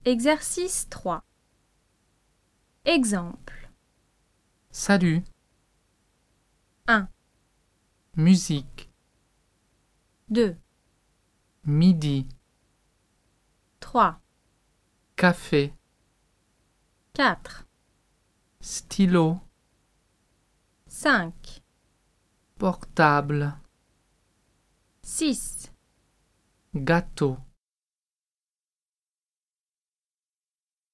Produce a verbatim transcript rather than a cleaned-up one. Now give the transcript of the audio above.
Exercice trois. Exemple. Salut. un, Musique. deux, Midi. trois, Café. quatre, Stylo. cinq, Portable. six. Gâteau.